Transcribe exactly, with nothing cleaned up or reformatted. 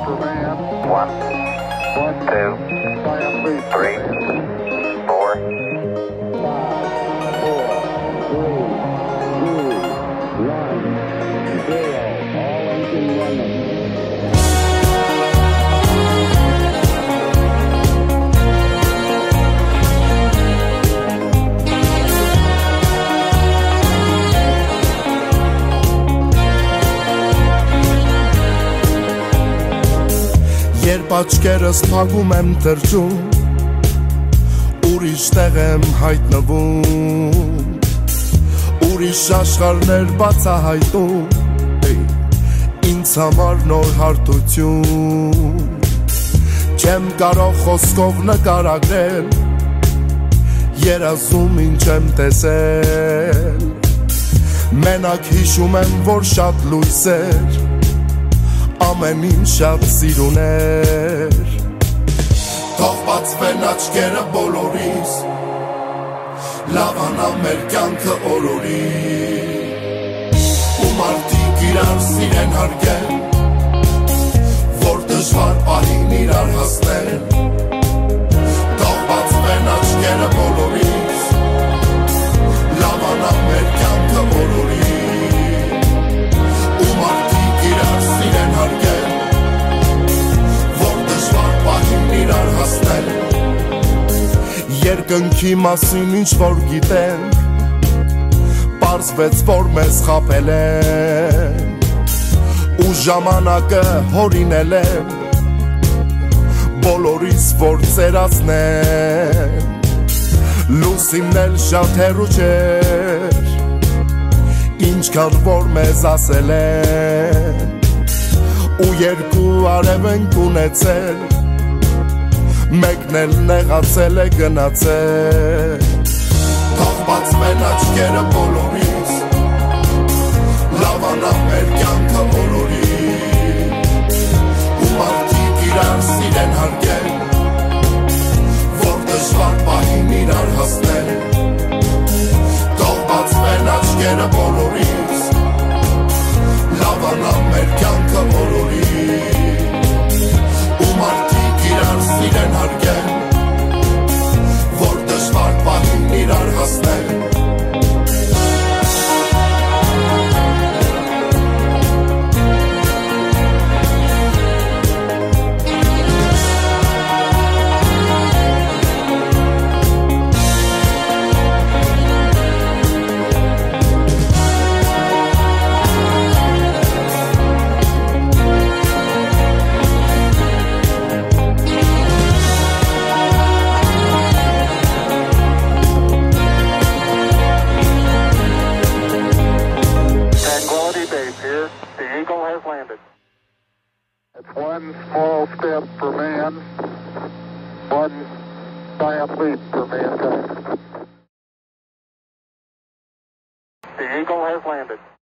for man. One, One, two, giant leap. three, four. Five, four, three, two, one, zero. All engine running. Երբ աչքերս փակում եմ թրջում, ուրիշ տեղ եմ հայտնվում, ուրիշ աշխարհներ բացահայտում, ինձ համար նոր հարթություն, չեմ կարող խոսքով նկարագրել, երազում ինչ եմ տեսել, մենակ հիշում եմ, որ շատ լույսեր, ամեն ինչ շատ սիրուն էր, թող բացվեն աչքերը բոլորիս, լավանա մեր կյանքը օրորի, ու մարդիկ իրար սիրեն հարգեն, որ դժվար պահին իրար հասնեն, թող բացվեն աչքերը բոլորիս, լավանա մեր կյանքը օրորի, ու մարդիկ իրար սիրեն հարգեն, որ դժվար պահին իրար հասնել, երկնքի մասին ինչ որ գիտենք, պարզվեց, որ մեզ խաբել են, ու ժամանակը հորինել են, բոլորիս որ ծերացնեն, լուսինն էլ շատ հեռու չէր, ինչքան որ մեզ ասել են, ու երկու արև ենք ունեցել, մեկն էլ նեղացել է գնացել, թող բացվեն աչքերը բոլորիս, լավանա մեր կյանքը օրորի, ու մարդիկ իրար սիրեն հարգեն, որ դժվար պահին իրար հասնել, թող բացվեն աչքերը բոլորիս, լավանա մեր կյանքը օրորի, ու մարդիկ իրար սիրեն հարգեն, որ դժվար պահին իրար հասնել, It's one small step for man, one giant leap for mankind. The Eagle has landed.